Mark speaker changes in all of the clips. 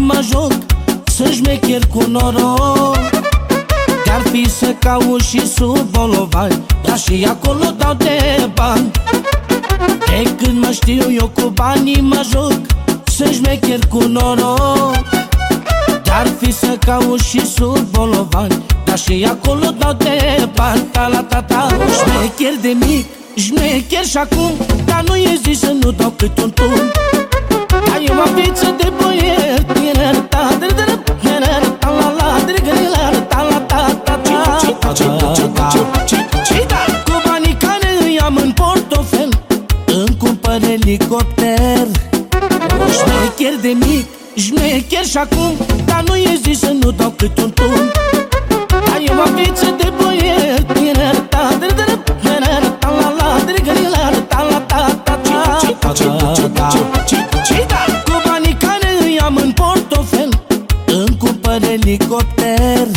Speaker 1: mă joc, sunt șmecher cu noroc. Te-ar fi să cauți și sub bolovani, dar și acolo dau de bani. De când mă știu eu cu banii mă joc, sunt șmecher cu noroc. Te-ar fi să cauți și sub bolovani, dar și acolo dau de bani. Ta-la-ta-ta, șmecher de mic, șmecher și acum, dar nu e zis să nu dau cât un tun. Dar eu am viță de boier, cu banii care îi am în portofel îmi cumpăr elicopter. Șmecher de mic, șmecher și acum, dar nu e zis să nu dau cât un tun. Dar eu am viță de boier, cu banii care îi am în portofel îmi cumpăr elicopter.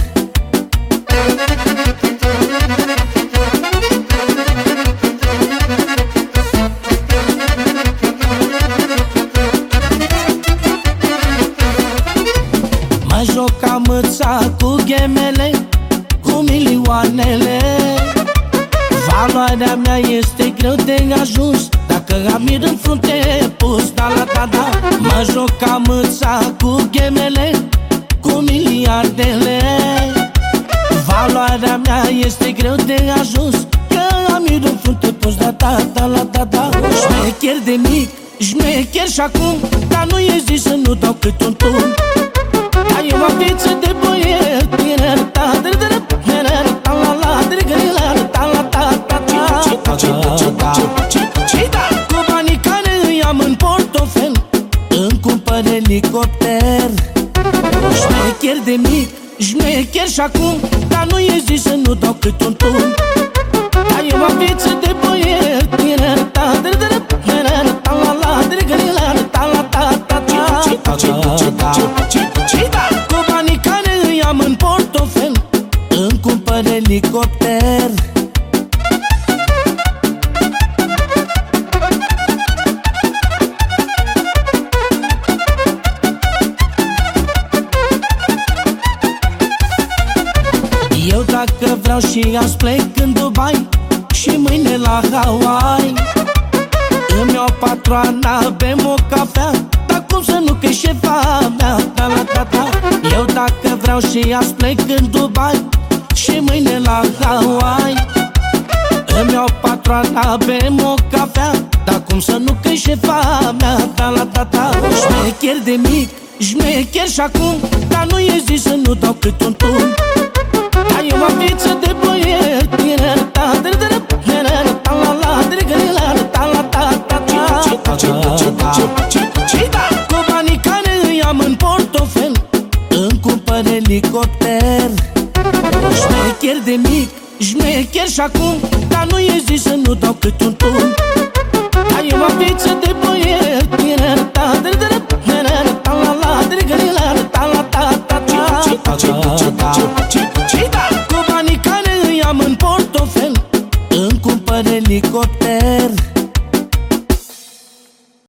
Speaker 1: Mă joc ca mâța cu ghemele, cu milioanele. Valoarea mea este greu de ajuns, dacă am mir în frunte pus, da-la-da-da. Mă joc ca mâța cu ghemele, cu miliardele. Valoarea mea este greu de ajuns, că am mir în frunte pus, da-da-da-da-da. Șmecher de mic, șmecher și acum, dar nu e zis să nu dau cât un tun. Dar eu am viță de boier, cu banii care îi am în portofel îmi cumpăr elicopter. Șmecher de mic, șmecher și acum, dar nu e zis să nu dau cât un tun. Dar eu am viță de boier, cu banii care îi am în portofel îmi cumpăr elicopter. Eu dacă vreau și azi plec în Dubai și mâine la Hawaii. Îmi iau patroana, bem o cafea, dar cum să nu, că-i șefa mea, ta-la-ta-ta. Eu dacă vreau și azi plec în Dubai și mâine la Hawaii. Îmi iau patroana, bem o cafea, dar cum să nu, că-i șefa mea, ta-la-ta-ta. Șmecher de mic, șmecher și acum, dar nu e zis să nu dau cât un tun. Dar eu am viță de boier, cu banii care îi am în portofel îmi cumpăr elicopter. Șmecher de mic, șmecher și acum, dar nu e zis să nu dau cât un tun. Dar eu am viță de